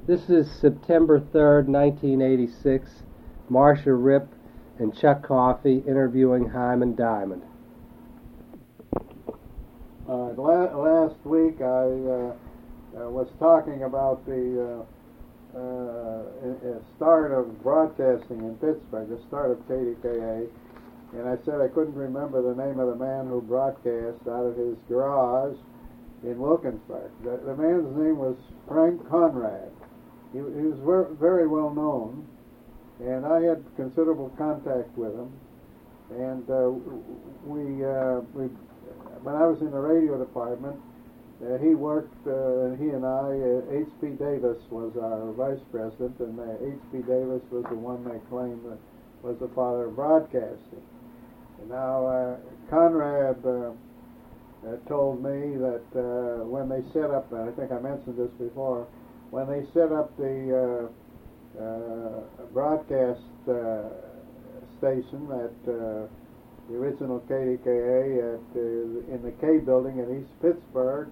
This is September 3rd, 1986. Marcia Ripp and Chuck Coffey interviewing Hyman Diamond. Last week I was talking about the start of broadcasting in Pittsburgh, the start of KDKA, and I said I couldn't remember the name of the man who broadcast out of his garage in Wilkinsburg. The man's name was Frank Conrad. He was very well known, and I had considerable contact with him. And when I was in the radio department, he worked, he and I, H.P. Davis was our vice president, and H.P. Davis was the one they claimed that was the father of broadcasting. And now, Conrad told me that when they set up, I think I mentioned this before, when they set up the broadcast station at the original KDKA in the K building in East Pittsburgh,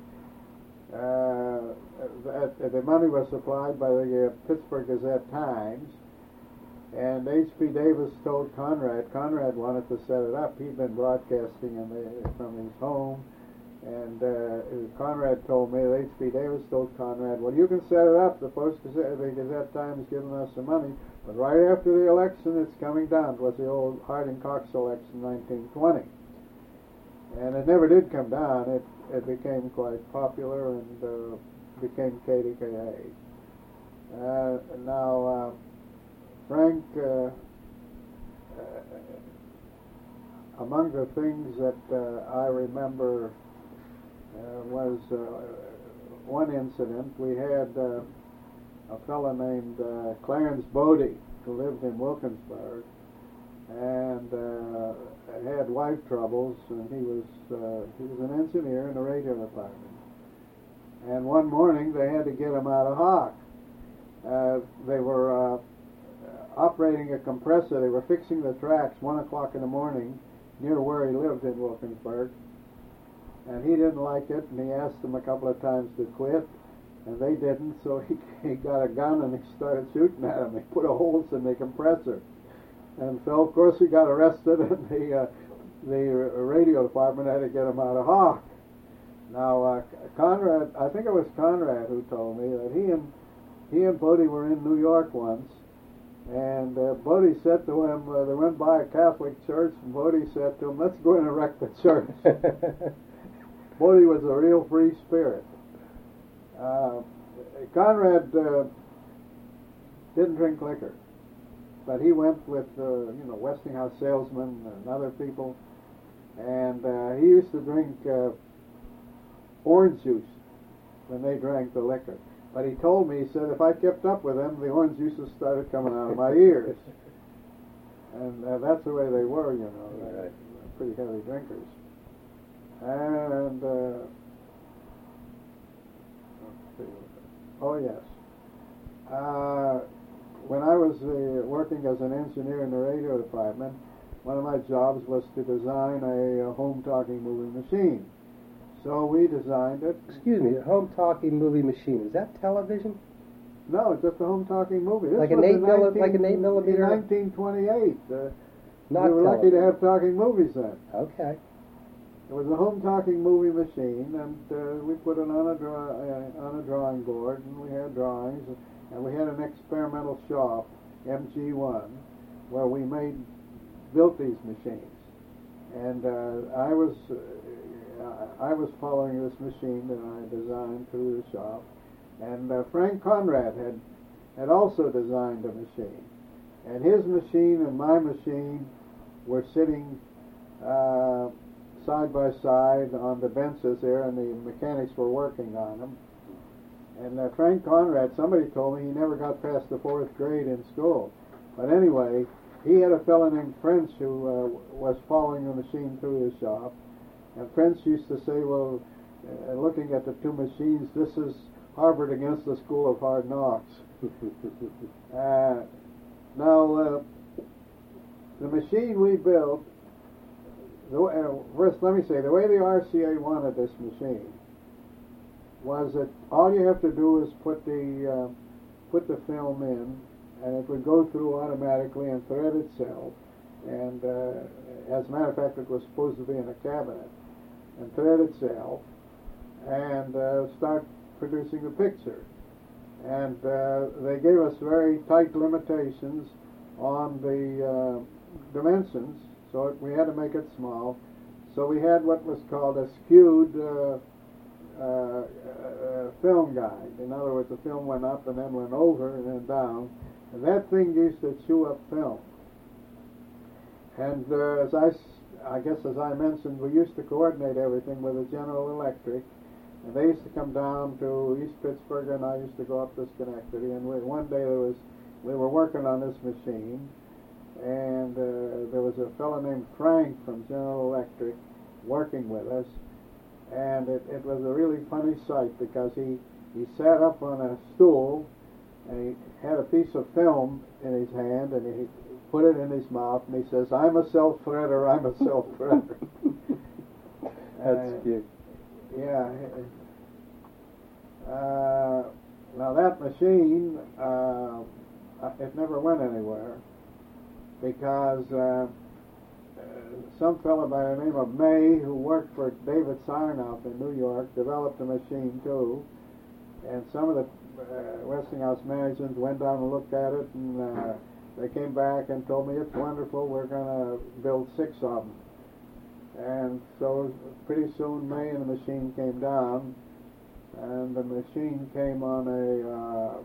the money was supplied by the Pittsburgh Gazette-Times, and H.P. Davis told Conrad wanted to set it up. He'd been broadcasting from his home, and Conrad told me that H.P. Davis told Conrad, well, you can set it up. The Gazette-Times giving us the money, but right after the election, it's coming down. It was the old Harding-Cox election, 1920. And it never did come down. It became quite popular and became KDKA. Now, Frank, among the things that I remember was one incident. We had a fellow named Clarence Bodie who lived in Wilkinsburg and had wife troubles, and he was an engineer in the radio department. And one morning they had to get him out of hock. They were operating a compressor. They were fixing the tracks 1 o'clock in the morning near where he lived in Wilkinsburg. And he didn't like it, and he asked them a couple of times to quit, and they didn't, so he got a gun and he started shooting at them. He put holes in the compressor. And so, of course, he got arrested, and the radio department had to get him out of hock. Now, Conrad, I think it was Conrad who told me that he and Bodie were in New York once, and Bodie said to him, they went by a Catholic church, and Bodie said to him, let's go in and wreck the church. Bodie was a real free spirit. Conrad didn't drink liquor, but he went with Westinghouse salesmen and other people, and he used to drink orange juice when they drank the liquor. But he told me, he said, if I kept up with them, the orange juices started coming out of my ears. And that's the way they were, They're pretty heavy drinkers. And, when I was working as an engineer in the radio department, one of my jobs was to design a home talking movie machine. So we designed it. Excuse me, a home talking movie machine. Is that television? No, just a home talking movie. This like was an 8 millimeter? In 1928. Not we were lucky to have talking movies then. Okay. It was a home talking movie machine, and we put it on a drawing board, and we had drawings, and we had an experimental shop, MG1, where we built these machines. And I was following this machine that I designed through the shop, and Frank Conrad had also designed a machine, and his machine and my machine were sitting side by side on the benches there, and the mechanics were working on them. And Frank Conrad, somebody told me he never got past the 4th grade in school, but anyway, he had a fellow named French who was following the machine through his shop. And French used to say, well, looking at the two machines, this is Harvard against the School of Hard Knocks. Now, the machine we built, first let me say, the way the RCA wanted this machine was that all you have to do is put put the film in, and it would go through automatically and thread itself. And as a matter of fact, it was supposed to be in a cabinet, and thread itself, and start producing the picture. And they gave us very tight limitations on the dimensions, so we had to make it small. So we had what was called a skewed film guide. In other words, the film went up and then went over and then down. And that thing used to chew up film. And as I mentioned, we used to coordinate everything with the General Electric. And they used to come down to East Pittsburgh, and I used to go up to Schenectady. And one day we were working on this machine, and there was a fellow named Frank from General Electric working with us. And it was a really funny sight because he sat up on a stool, and he had a piece of film in his hand, and he put it in his mouth, and he says, "I'm a self-threader, I'm a self-threader." That's cute. Yeah. Now that machine, it never went anywhere because some fellow by the name of May, who worked for David Sarnoff in New York, developed a machine too. And some of the Westinghouse management went down and looked at it, and they came back and told me, "It's wonderful, we're going to build 6 of them." And so pretty soon May and the machine came down, and the machine came on a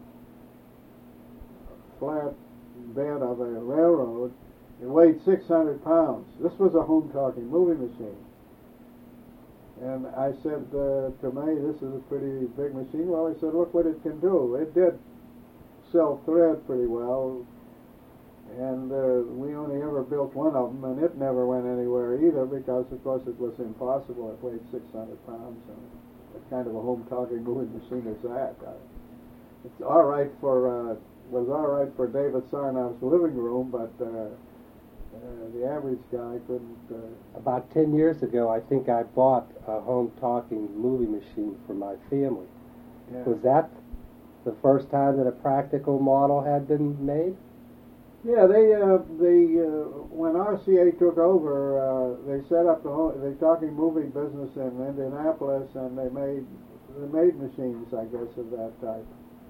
flat bed of a railroad. It weighed 600 pounds. This was a home-talking movie machine. And I said to May, "This is a pretty big machine." Well, he said, "Look what it can do." It did self-thread pretty well, and we only ever built one of them, and it never went anywhere either because, of course, it was impossible. It weighed 600 pounds, and what kind of a home-talking movie machine is that? It's all right was all right for David Sarnoff's living room, but the average guy couldn't. About 10 years ago, I think I bought a home-talking movie machine for my family. Yeah. Was that the first time that a practical model had been made? Yeah, they when RCA took over, they set up the talking movie business in Indianapolis, and they made machines, I guess, of that type.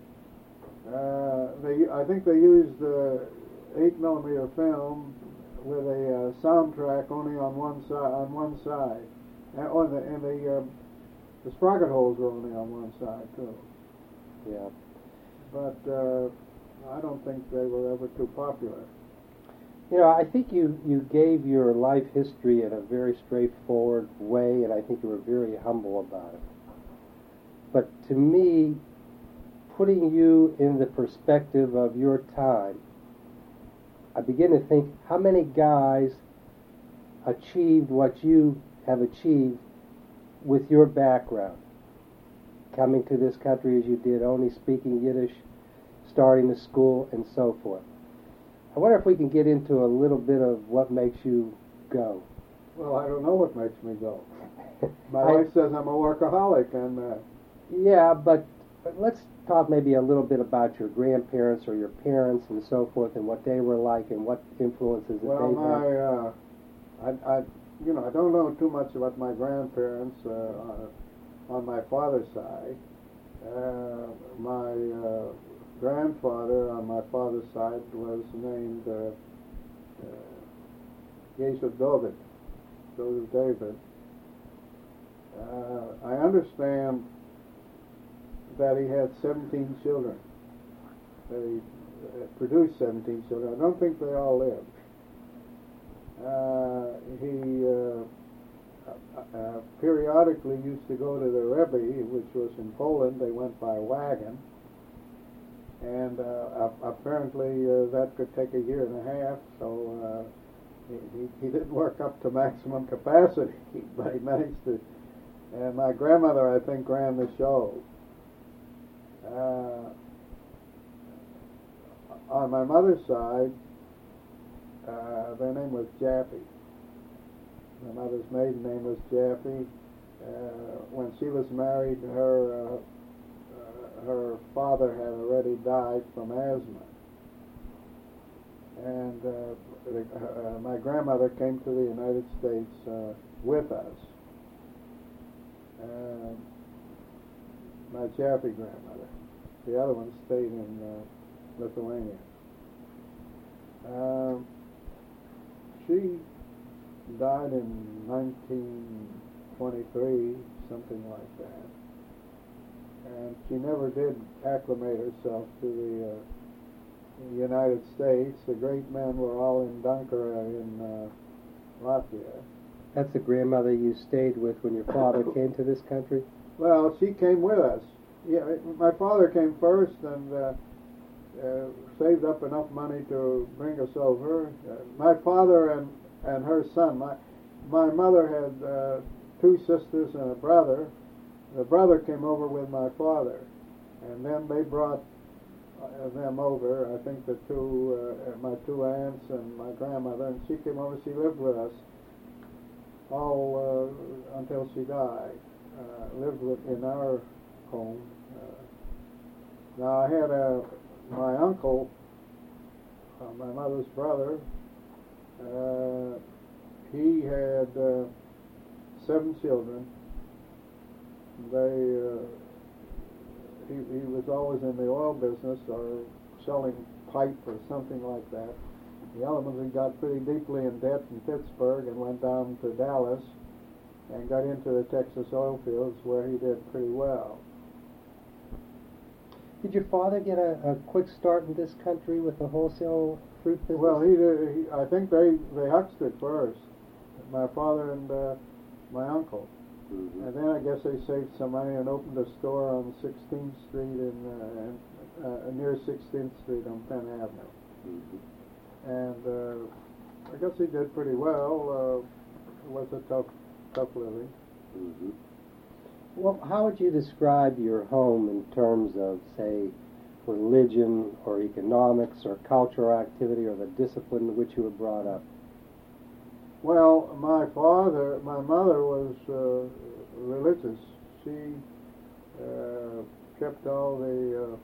I think they used 8mm film with a soundtrack only on one side, and the sprocket holes were only on one side too. Yeah. But I don't think they were ever too popular. You know, I think you gave your life history in a very straightforward way, and I think you were very humble about it. But to me, putting you in the perspective of your time, I begin to think how many guys achieved what you have achieved with your background, coming to this country as you did, only speaking Yiddish, starting the school, and so forth. I wonder if we can get into a little bit of what makes you go. Well, I don't know what makes me go. My wife says I'm a workaholic, and yeah, but let's talk maybe a little bit about your grandparents or your parents and so forth, and what they were like and what influences that they had. I don't know too much about my grandparents on my father's side. My grandfather on my father's side was named Yosef David. I understand that he had 17 children. That he produced 17 children. I don't think they all lived. He periodically used to go to the Rebbe, which was in Poland. They went by wagon. And apparently that could take a year and a half, so he didn't work up to maximum capacity, but he managed to. And my grandmother, I think, ran the show. On my mother's side, their name was Jaffe. My mother's maiden name was Jaffe. When she was married, her father had already died from asthma. And my grandmother came to the United States with us. My Chaffee grandmother. The other one stayed in Lithuania. She died in 1923, something like that. And she never did acclimate herself to the United States. The great men were all in Dankara in Latvia. That's the grandmother you stayed with when your father came to this country? Well, she came with us. Yeah, my father came first and saved up enough money to bring us over. My father and her son. My mother had two sisters and a brother. The brother came over with my father, and then they brought them over. I think the my two aunts and my grandmother, and she came over. She lived with us all until she died. Lived in our home. Now I had my uncle, my mother's brother. He had 7 children. He was always in the oil business or selling pipe or something like that. The other ones, he got pretty deeply in debt in Pittsburgh and went down to Dallas and got into the Texas oil fields where he did pretty well. Did your father get a quick start in this country with the wholesale fruit business? Well, I think they huckstered first, my father and my uncle. Mm-hmm. And then I guess they saved some money and opened a store on 16th Street near 16th Street on Penn Avenue. Mm-hmm. And I guess he did pretty well. It was a tough living. Mm-hmm. Well, how would you describe your home in terms of, say, religion or economics or cultural activity or the discipline in which you were brought up? Well, my mother was religious. She kept all the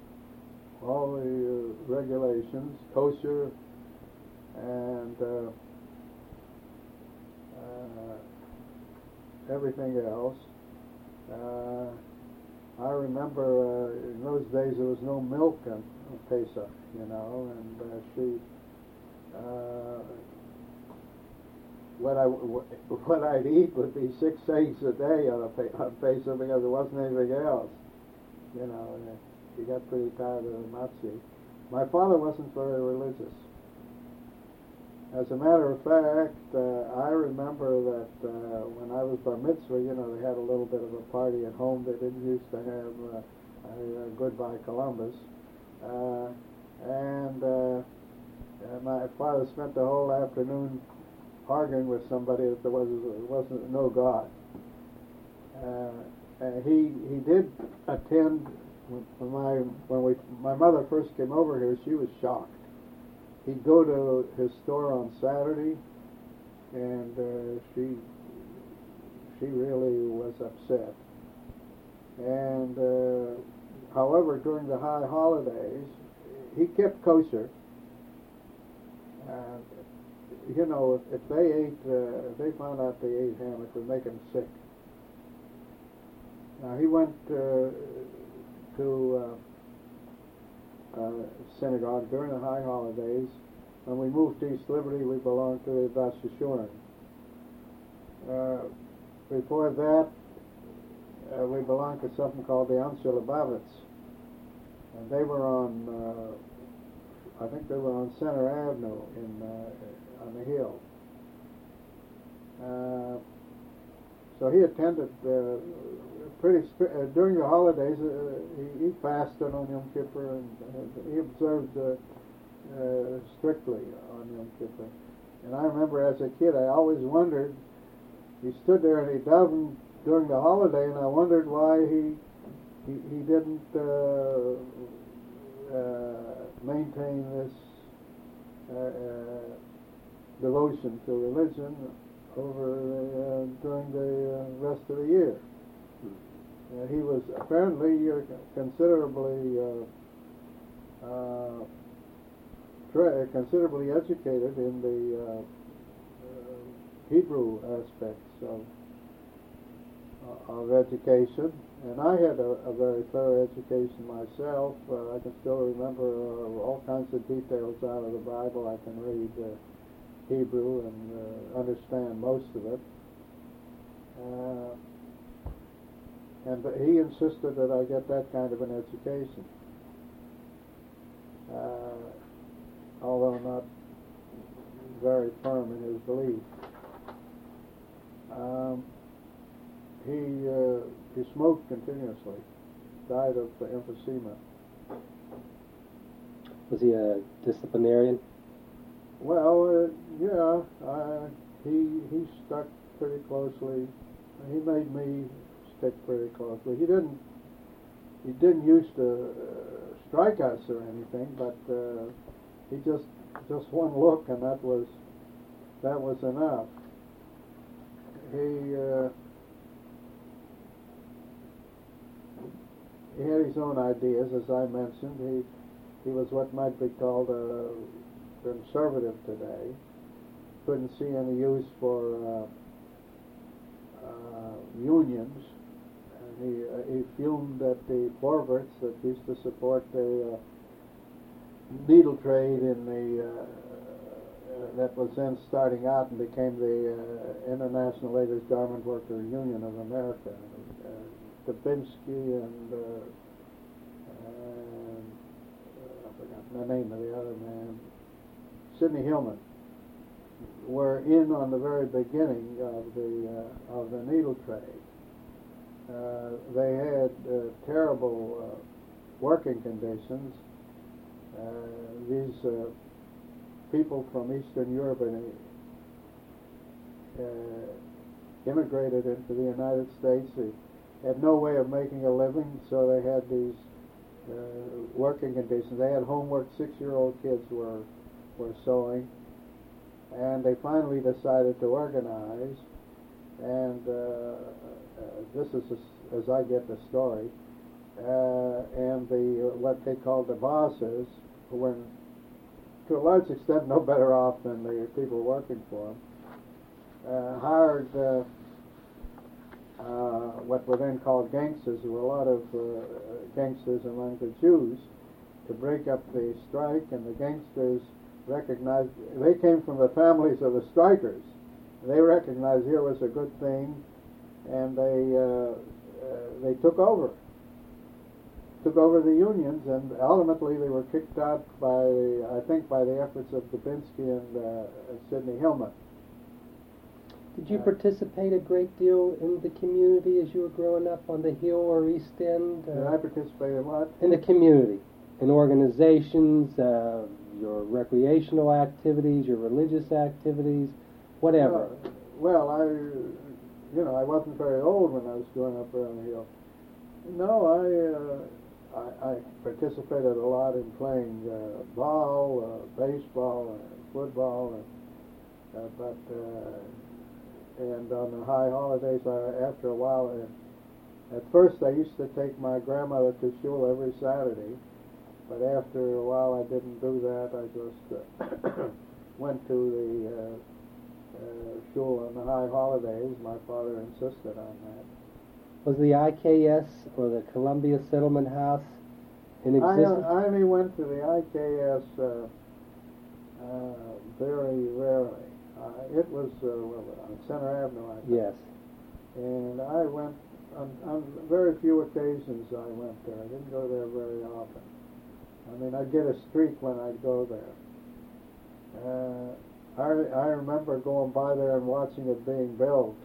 regulations, kosher, and everything else. I remember in those days there was no milk on Pesach, and she. What I'd eat would be 6 eggs a day on Pesach because there wasn't anything else. She got pretty tired of the matzah. My father wasn't very religious. As a matter of fact, I remember that when I was bar mitzvah, they had a little bit of a party at home. They didn't used to have a Goodbye Columbus. And my father spent the whole afternoon arguing with somebody that there wasn't no God. He did attend when my mother first came over here. She was shocked. He'd go to his store on Saturday, and she really was upset. And however, during the high holidays, he kept kosher. And if they ate, they found out they ate ham, it would make them sick. Now he went to synagogue during the high holidays. When we moved to East Liberty, we belonged to the Das Yeshurun. Before that, we belonged to something called the Anshe Lubavitch, and they were on. I think they were on Center Avenue on the hill. So he attended during the holidays. He fasted on Yom Kippur, and he observed strictly on Yom Kippur. And I remember as a kid, I always wondered. He stood there and he davened during the holiday, and I wondered why he didn't maintain this devotion to religion over during the rest of the year. He was apparently considerably educated in the Hebrew aspects of education, and I had a very thorough education myself. I can still remember all kinds of details out of the Bible. I can read Hebrew and understand most of it. But he insisted that I get that kind of an education, although not very firm in his belief. He smoked continuously, died of emphysema. Was he a disciplinarian? Well, yeah, he stuck pretty closely. He made me stick pretty closely. He didn't used to strike us or anything, but he just one look, and that was enough. He had his own ideas, as I mentioned. He was what might be called a conservative today. Couldn't see any use for unions. And he fumed at the Forverts that used to support the needle trade in the that was then starting out and became the International Ladies Garment Worker Union of America. Dubinsky and I've forgotten the name of the other man, Sidney Hillman, were in on the very beginning of the needle trade. They had terrible working conditions. These people from Eastern Europe immigrated into the United States. They had no way of making a living, so they had these working conditions. They had homework. 6-year-old kids were sewing, and they finally decided to organize. And this is as I get the story. And what they called the bosses, who were to a large extent no better off than the people working for them, hired what were then called gangsters. There were a lot of gangsters among the Jews to break up the strike, and the gangsters recognized they came from the families of the strikers. They recognized here was a good thing, and they took over the unions, and ultimately they were kicked out by the efforts of Dubinsky and Sidney Hillman. Did you participate a great deal in the community as you were growing up on the Hill or East End? Did I participate in what? In the community, in organizations, your recreational activities, your religious activities, whatever. Well, I wasn't very old when I was growing up around the Hill. No, I participated a lot in playing ball, baseball, football, and on the high holidays, after a while, at first I used to take my grandmother to shul every Saturday, but after a while I didn't do that. I just went to the shul on the high holidays. My father insisted on that. Was the IKS or the Columbia Settlement House in existence? I only went to the IKS very rarely. It was on Center Avenue, I think. Yes. And I went on very few occasions. I went there. I didn't go there very often. I mean, I'd get a streak when I'd go there. I remember going by there and watching it being built.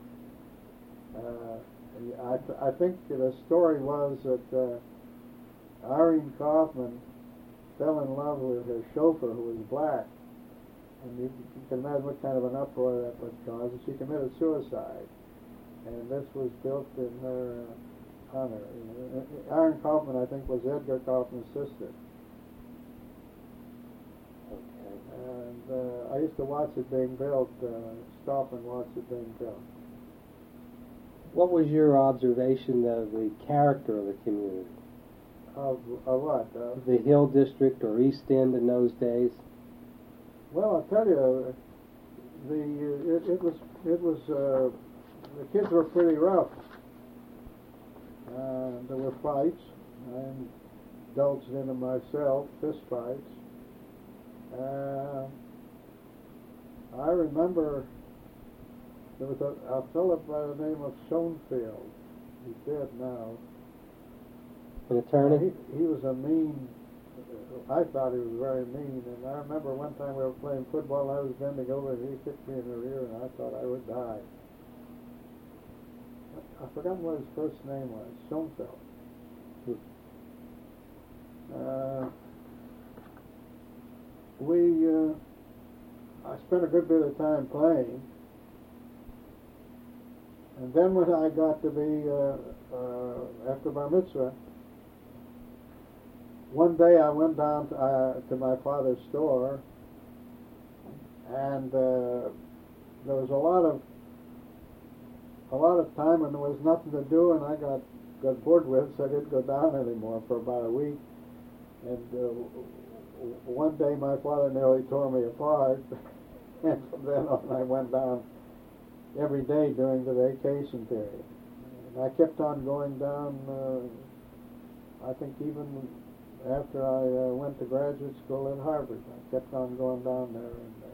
I think the story was that Irene Kaufman fell in love with her chauffeur, who was black. And you can imagine what kind of an uproar that would cause. And she committed suicide. And this was built in her honor. Irene Kaufman, I think, was Edgar Kaufman's sister. Okay. And I used to watch it being built, stop and watch it being built. What was your observation of the character of the community? Of what? The Hill District or East End in those days? Well, I'll tell you, it was the kids were pretty rough. There were fights. I indulged in them myself, fist fights. I remember there was a fellow by the name of Schoenfield. He's dead now. An attorney? He was a mean. I thought he was very mean, and I remember one time we were playing football. I was bending over, and he kicked me in the rear, and I thought I would die. I've forgotten what his first name was. Schoenfeld. I spent a good bit of time playing, and then when I got to be after Bar Mitzvah, one day I went down to my father's store, and there was a lot of time, and there was nothing to do, and I got bored with it, so I didn't go down anymore for about a week. And one day my father nearly tore me apart, and from then on I went down every day during the vacation period. And I kept on going down, I think even after I went to graduate school at Harvard. I kept on going down there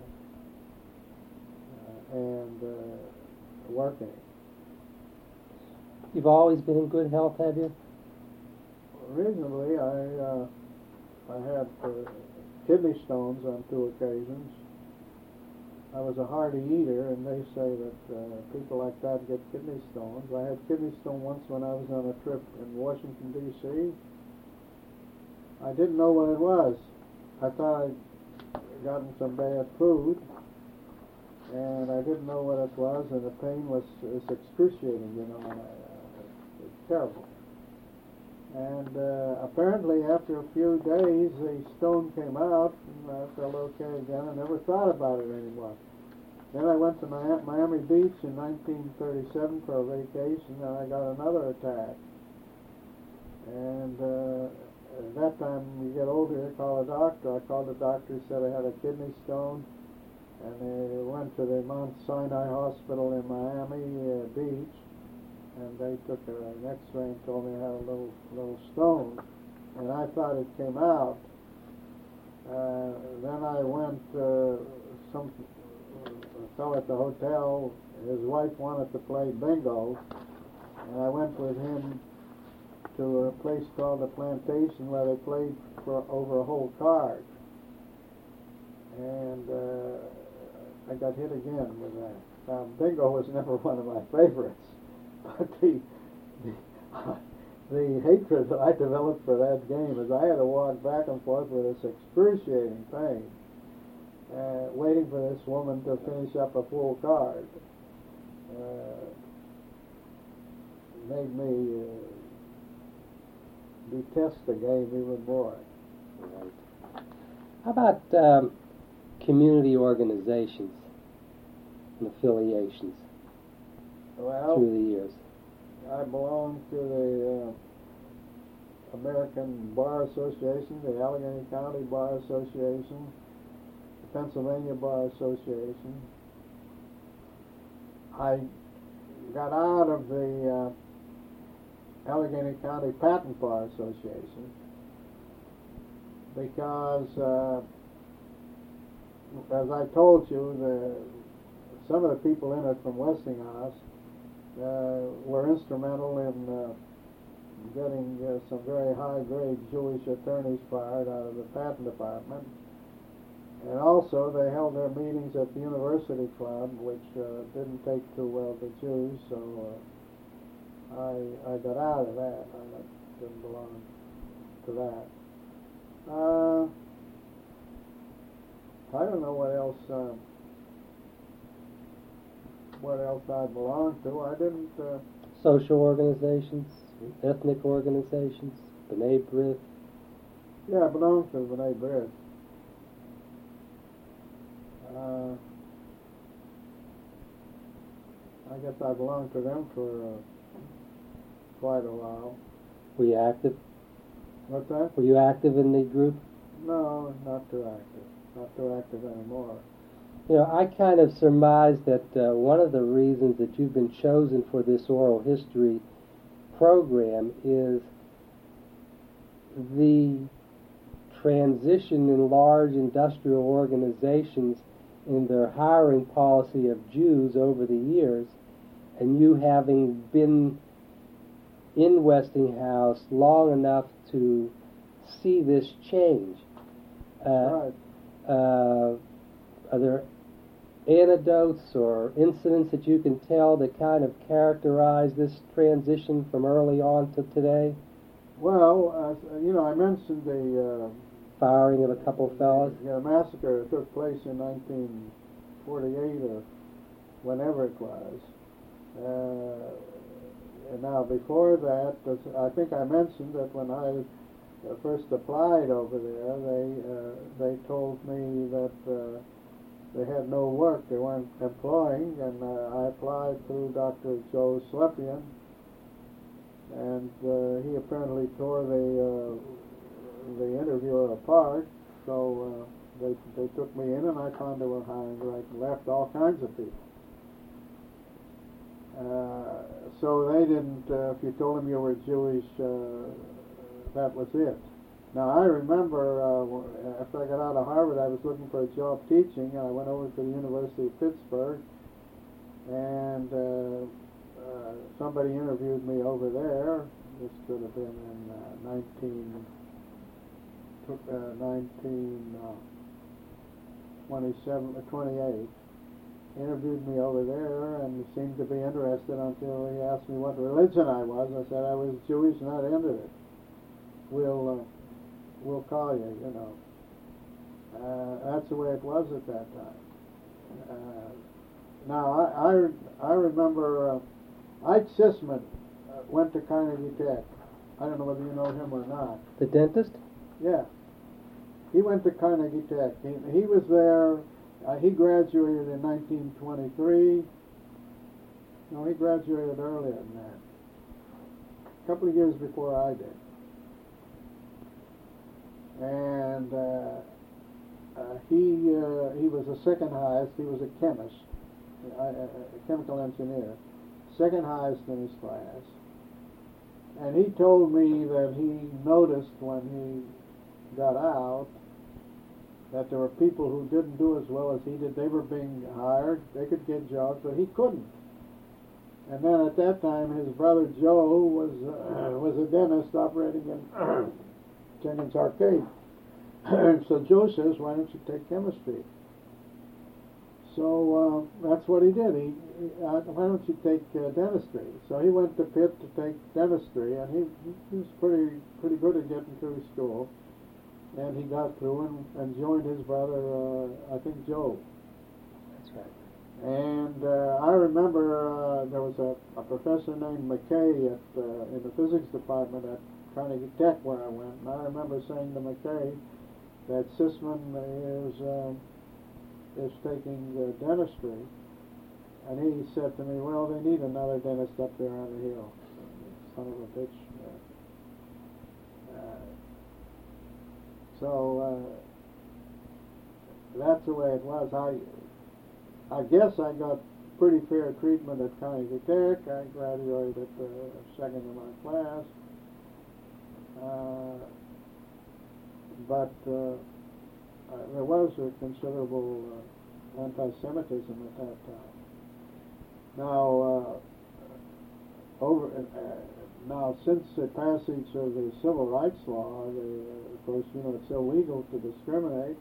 and working. You've always been in good health, have you? Reasonably, I had kidney stones on 2 occasions. I was a hearty eater, and they say that people like that get kidney stones. I had kidney stone once when I was on a trip in Washington, D.C. I didn't know what it was. I thought I'd gotten some bad food, and I didn't know what it was, and the pain was excruciating, you know, and it was terrible. And apparently after a few days the stone came out, and I felt okay again. I never thought about it anymore. Then I went to Miami Beach in 1937 for a vacation, and I got another attack. And at that time, you get older, you call a doctor. I called the doctor, said I had a kidney stone, and they went to the Mount Sinai Hospital in Miami Beach, and they took an X-ray and told me I had a little stone, and I thought it came out. Then I went, some fellow at the hotel, his wife wanted to play bingo, and I went with him to a place called the Plantation where they played for over a whole card, and I got hit again with that. Now, bingo was never one of my favorites, but the hatred that I developed for that game is I had to walk back and forth with this excruciating pain, waiting for this woman to finish up a full card. Made me detest the game even more. Right. How about community organizations and affiliations through the years? I belong to the American Bar Association, the Allegheny County Bar Association, the Pennsylvania Bar Association. I got out of the Allegheny County Patent Bar Association because, as I told you, some of the people in it from Westinghouse were instrumental in getting some very high-grade Jewish attorneys fired out of the patent department. And also, they held their meetings at the University Club, which didn't take too well to Jews, so I got out of that. I didn't belong to that. I don't know what else I belong to. I didn't... Social organizations, ethnic organizations, B'nai B'rith. Yeah, I belong to B'nai B'rith. I I guess I belonged to them for quite a while. Were you active? What's that? Were you active in the group? No, not too active. Not too active anymore. You know, I kind of surmise that one of the reasons that you've been chosen for this oral history program is the transition in large industrial organizations in their hiring policy of Jews over the years, and you having been in Westinghouse long enough to see this change. Right. Are there anecdotes or incidents that you can tell that kind of characterize this transition from early on to today? Well, I mentioned the Firing of a couple fellas? massacre that took place in 1948 or whenever it was. And now, before that, I think I mentioned that when I first applied over there, they told me that they had no work, they weren't employing, and I applied through Dr. Joe Slepian, and he apparently tore the interviewer apart, so they took me in, and I found they were hiring right and left all kinds of people. So they didn't, if you told them you were Jewish, that was it. Now, I remember after I got out of Harvard, I was looking for a job teaching, and I went over to the University of Pittsburgh, and somebody interviewed me over there. This could have been in 1928. Interviewed me over there, and he seemed to be interested until he asked me what religion I was. I said I was Jewish, and that ended it. We'll call you, you know. That's the way it was at that time. Now, I remember Ike Sisman went to Carnegie Tech. I don't know whether you know him or not. The dentist? Yeah. He went to Carnegie Tech. He was there. He graduated in 1923. No, he graduated earlier than that. A couple of years before I did. And he was the second highest. He was a chemist, a chemical engineer, second highest in his class. And he told me that he noticed when he got out that there were people who didn't do as well as he did. They were being hired. They could get jobs, but he couldn't. And then at that time, his brother Joe was a dentist operating in Jenkins Arcade. And so Joe says, why don't you take chemistry? So that's what he did. Why don't you take dentistry? So he went to Pitt to take dentistry, and he was pretty good at getting through school. And he got through and joined his brother, I think Joe. That's right. And I remember there was a professor named McKay in the physics department at Carnegie Tech where I went. And I remember saying to McKay that Sisman is taking dentistry. And he said to me, well, they need another dentist up there on the hill. Son of a bitch. So that's the way it was. I guess I got pretty fair treatment at Carnegie Tech. I graduated second in my class. But there was a considerable anti-Semitism at that time. Now, now, since the passage of the Civil Rights Law, of course, it's illegal to discriminate,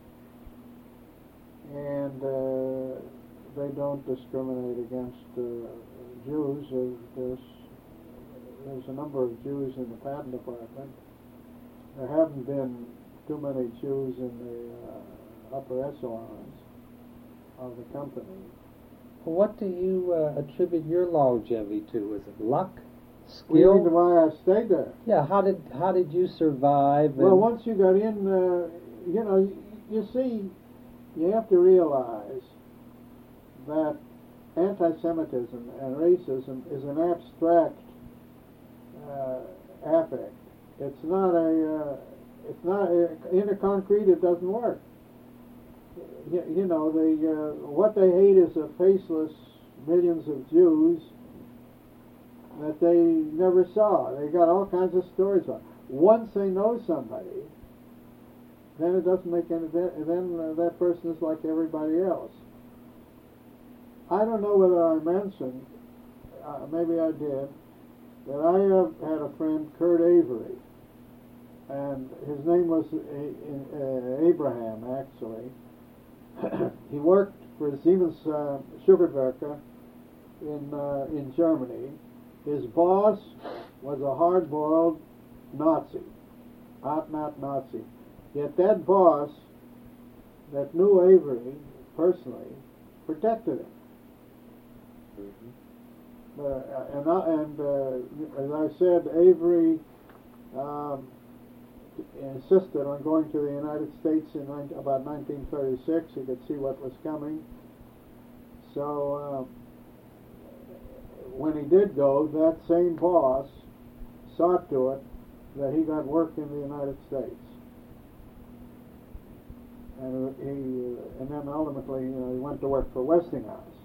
and they don't discriminate against Jews. There's a number of Jews in the patent department. There haven't been too many Jews in the upper echelons of the company. What do you attribute your longevity to? Is it luck? Skill? You mean why I stayed there? Yeah, how did you survive? Well, once you got in, you see, you have to realize that anti-Semitism and racism is an abstract affect. It's not in a concrete. It doesn't work. You know, what they hate is the faceless millions of Jews that they never saw. They got all kinds of stories about. Once they know somebody, then it doesn't make any. Then that person is like everybody else. I don't know whether I mentioned, maybe I did, that I had a friend, Kurt Avery, and his name was Abraham, actually. He worked for Siemens Sugarwerke in Germany. His boss was a hard-boiled Nazi, out-and-out Nazi. Yet that boss, that knew Avery personally, protected him. As I said, Avery insisted on going to the United States in about 1936. He could see what was coming. So when he did go, that same boss saw to it that he got work in the United States. And then ultimately, he went to work for Westinghouse.